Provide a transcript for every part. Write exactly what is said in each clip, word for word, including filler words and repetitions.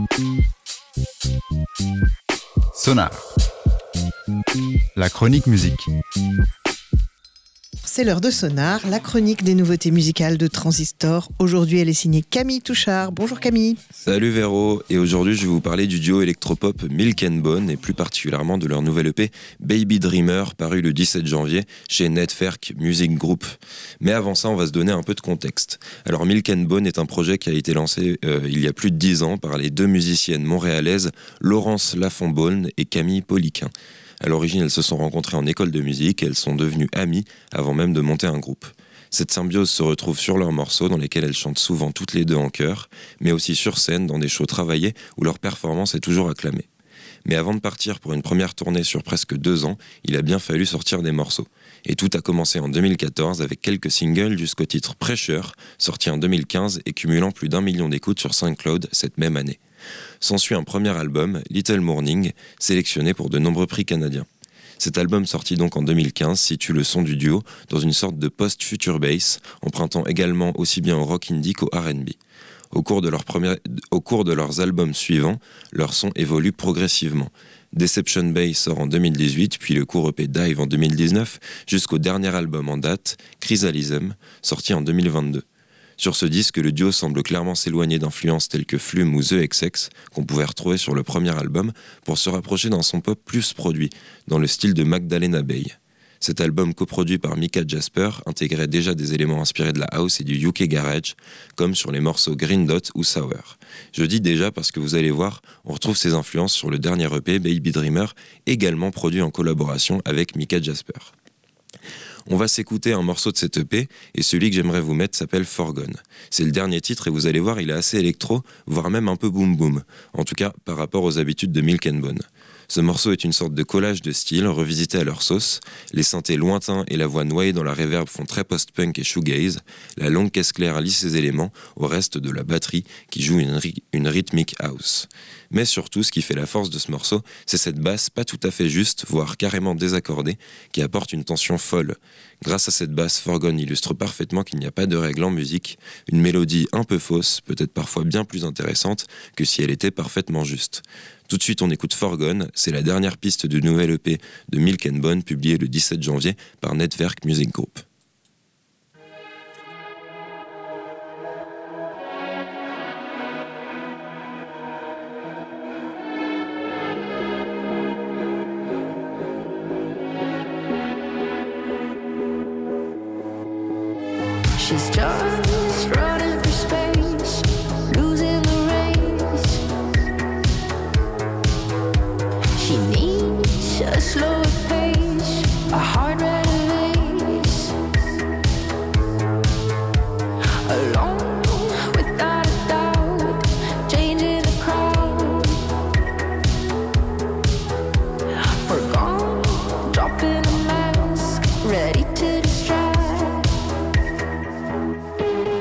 Sonar, la chronique musique. C'est l'heure de Sonar, la chronique des nouveautés musicales de Transistor. Aujourd'hui, elle est signée Camille Touchard. Bonjour Camille. Salut Véro, et aujourd'hui je vais vous parler du duo électropop Milk and Bone et plus particulièrement de leur nouvelle E P Baby Dreamer paru le dix-sept janvier chez Nettwerk Music Group. Mais avant ça, on va se donner un peu de contexte. Alors Milk and Bone est un projet qui a été lancé euh, il y a plus de dix ans par les deux musiciennes montréalaises Laurence Lafont-Beaune et Camille Poliquin. À l'origine, elles se sont rencontrées en école de musique et elles sont devenues amies avant même de monter un groupe. Cette symbiose se retrouve sur leurs morceaux dans lesquels elles chantent souvent toutes les deux en chœur, mais aussi sur scène dans des shows travaillés où leur performance est toujours acclamée. Mais avant de partir pour une première tournée sur presque deux ans, il a bien fallu sortir des morceaux. Et tout a commencé en deux mille quatorze avec quelques singles jusqu'au titre Pressure, sorti en deux mille quinze et cumulant plus d'un million d'écoutes sur SoundCloud cette même année. S'ensuit un premier album, Little Morning, sélectionné pour de nombreux prix canadiens. Cet album sorti donc en deux mille quinze situe le son du duo dans une sorte de post-future bass, empruntant également aussi bien au rock indie qu'au R and B. Au cours de, leur premier, au cours de leurs albums suivants, leur son évolue progressivement. Deception Bay sort en deux mille dix-huit, puis le court E P Dive en deux mille dix-neuf, jusqu'au dernier album en date, Chrysalism, sorti en deux mille vingt-deux. Sur ce disque, le duo semble clairement s'éloigner d'influences telles que Flume ou The X X, qu'on pouvait retrouver sur le premier album, pour se rapprocher d'un son pop plus produit, dans le style de Magdalena Bay. Cet album coproduit par Mika Jasper intégrait déjà des éléments inspirés de la house et du U K garage, comme sur les morceaux Green Dot ou Sour. Je dis déjà parce que vous allez voir, on retrouve ces influences sur le dernier E P Baby Dreamer, également produit en collaboration avec Mika Jasper. On va s'écouter un morceau de cette E P, et celui que j'aimerais vous mettre s'appelle Forgone. C'est le dernier titre et vous allez voir, il est assez électro, voire même un peu boom boom, en tout cas par rapport aux habitudes de Milk and Bone. Ce morceau est une sorte de collage de styles revisité à leur sauce. Les synthés lointains et la voix noyée dans la reverb font très post-punk et shoegaze. La longue caisse claire lie ces éléments au reste de la batterie qui joue une, ry- une rythmique house. Mais surtout, ce qui fait la force de ce morceau, c'est cette basse pas tout à fait juste, voire carrément désaccordée, qui apporte une tension folle. Grâce à cette basse, Forgone illustre parfaitement qu'il n'y a pas de règle en musique, une mélodie un peu fausse, peut-être parfois bien plus intéressante que si elle était parfaitement juste. Tout de suite, on écoute Forgone, c'est la dernière piste du nouvel E P de Milk and Bone publié le dix-sept janvier par Nettwerk Music Group. She's just running for space, losing the race. She needs a slower pace, a heart release. Alone, without a doubt, changing the crowd. Forgone, dropping a mask, ready to distract.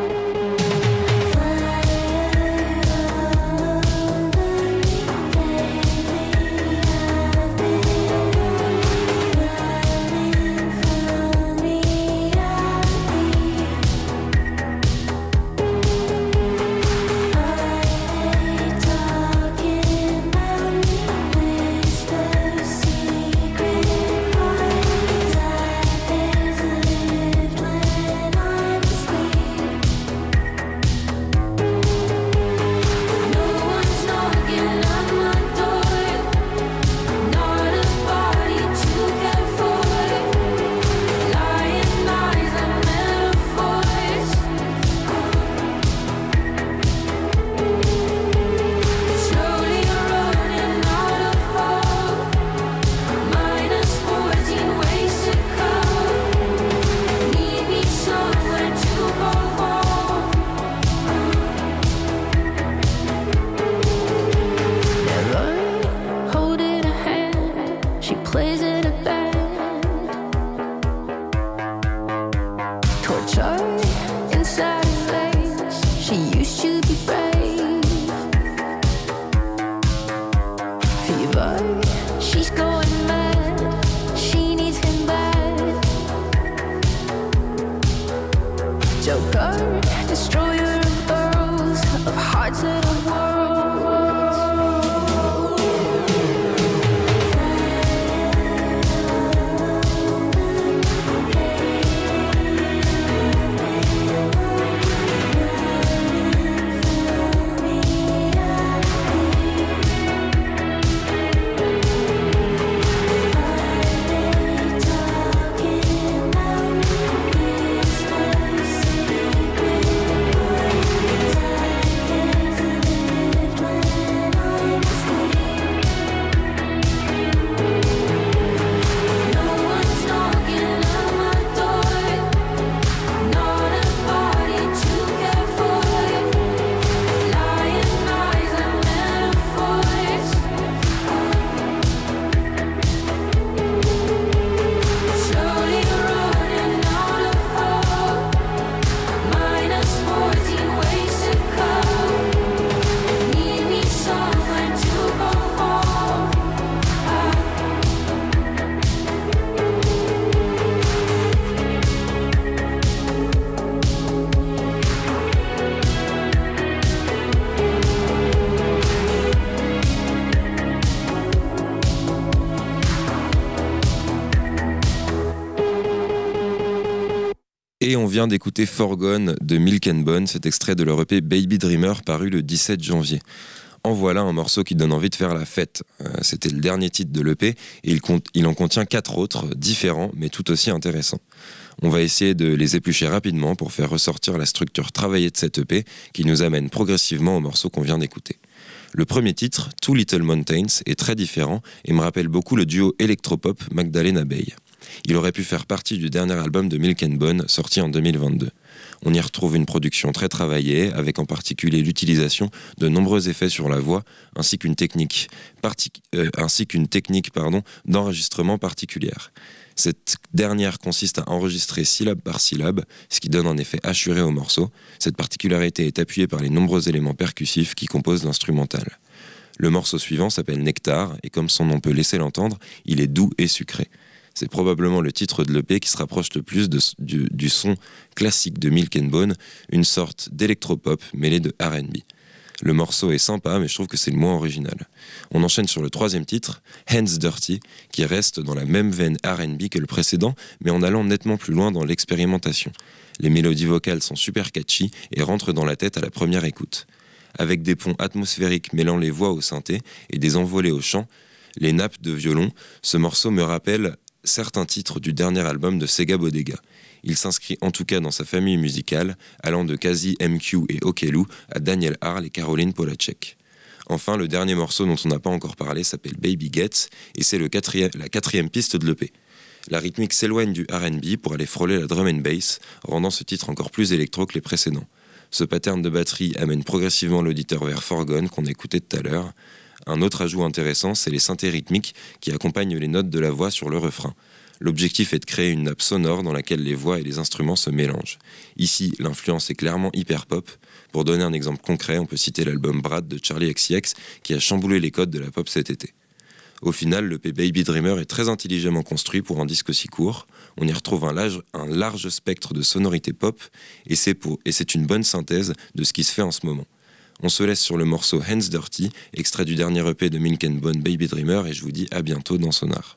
Et on vient d'écouter Forgone de Milk and Bone, cet extrait de leur E P Baby Dreamer paru le dix-sept janvier. En voilà un morceau qui donne envie de faire la fête. Euh, c'était le dernier titre de l'E P et il, compte, il en contient quatre autres, différents mais tout aussi intéressants. On va essayer de les éplucher rapidement pour faire ressortir la structure travaillée de cette E P qui nous amène progressivement au morceau qu'on vient d'écouter. Le premier titre, Two Little Mountains, est très différent et me rappelle beaucoup le duo électropop Magdalena Bay. Il aurait pu faire partie du dernier album de Milk and Bone sorti en deux mille vingt-deux. On y retrouve une production très travaillée, avec en particulier l'utilisation de nombreux effets sur la voix, ainsi qu'une technique, partic- euh, ainsi qu'une technique pardon, d'enregistrement particulière. Cette dernière consiste à enregistrer syllabe par syllabe, ce qui donne un effet assuré au morceau. Cette particularité est appuyée par les nombreux éléments percussifs qui composent l'instrumental. Le morceau suivant s'appelle Nectar, et comme son nom peut laisser l'entendre, il est doux et sucré. C'est probablement le titre de l'E P qui se rapproche le plus de, du, du son classique de Milk and Bone, une sorte d'électropop mêlée de R and B. Le morceau est sympa, mais je trouve que c'est le moins original. On enchaîne sur le troisième titre, Hands Dirty, qui reste dans la même veine R and B que le précédent, mais en allant nettement plus loin dans l'expérimentation. Les mélodies vocales sont super catchy et rentrent dans la tête à la première écoute. Avec des ponts atmosphériques mêlant les voix au synthé et des envolées au chant, les nappes de violon, ce morceau me rappelle certains titres du dernier album de Sega Bodega. Il s'inscrit en tout cas dans sa famille musicale, allant de Kazi M Q et Okelu à Daniel Harle et Caroline Polacek. Enfin, le dernier morceau dont on n'a pas encore parlé s'appelle Baby Gets, et c'est le quatrième, la quatrième piste de l'E P. La rythmique s'éloigne du R and B pour aller frôler la drum and bass, rendant ce titre encore plus électro que les précédents. Ce pattern de batterie amène progressivement l'auditeur vers Forgone qu'on a écouté tout à l'heure. Un autre ajout intéressant, c'est les synthés rythmiques qui accompagnent les notes de la voix sur le refrain. L'objectif est de créer une nappe sonore dans laquelle les voix et les instruments se mélangent. Ici, l'influence est clairement hyper-pop. Pour donner un exemple concret, on peut citer l'album Brad de Charli X C X qui a chamboulé les codes de la pop cet été. Au final, l'E P Baby Dreamer est très intelligemment construit pour un disque aussi court. On y retrouve un large, un large spectre de sonorités pop et c'est, pour, et c'est une bonne synthèse de ce qui se fait en ce moment. On se laisse sur le morceau Hands Dirty, extrait du dernier E P de Milk and Bone Baby Dreamer, et je vous dis à bientôt dans Sonar.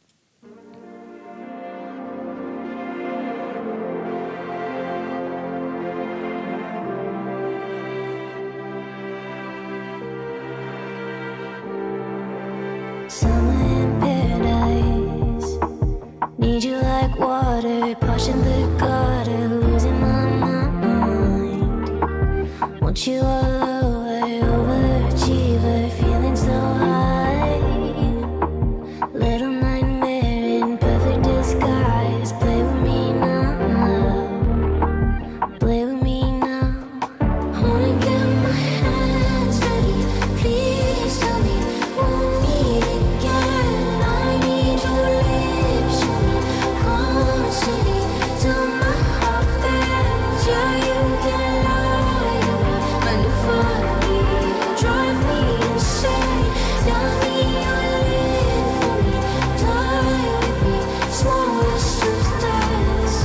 Summer in paradise, need you like water, pushing the gutter, losing my mind. Want you all over, overachiever, feeling so high. Little nightmare in perfect disguise. Play with me now, play with me now. Wanna get my hands dirty, please tell me we'll meet again. I need your lips, show me constantly till my heart bends. Yeah, you can lie to me, maneuver me, drive me insane. Tell me you'll live for me, die with me, smallest of steps.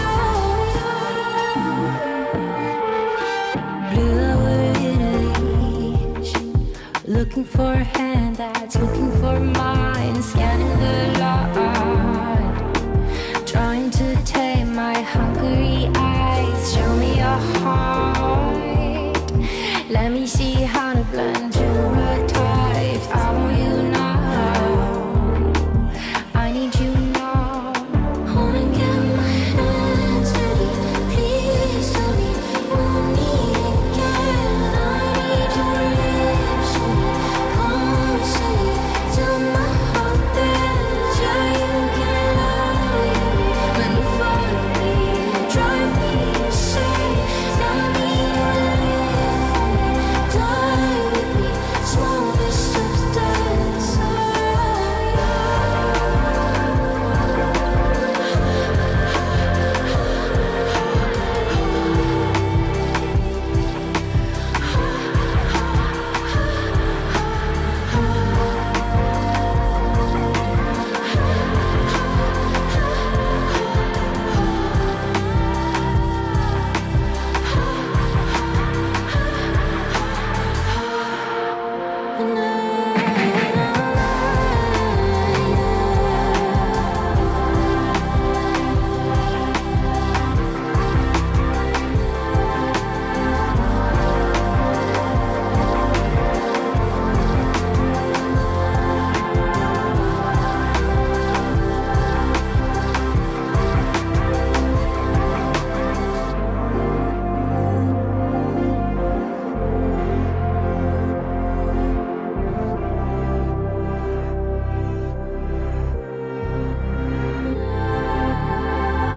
Blue hour Italy, looking for a hand that's looking for mine, scanning the line.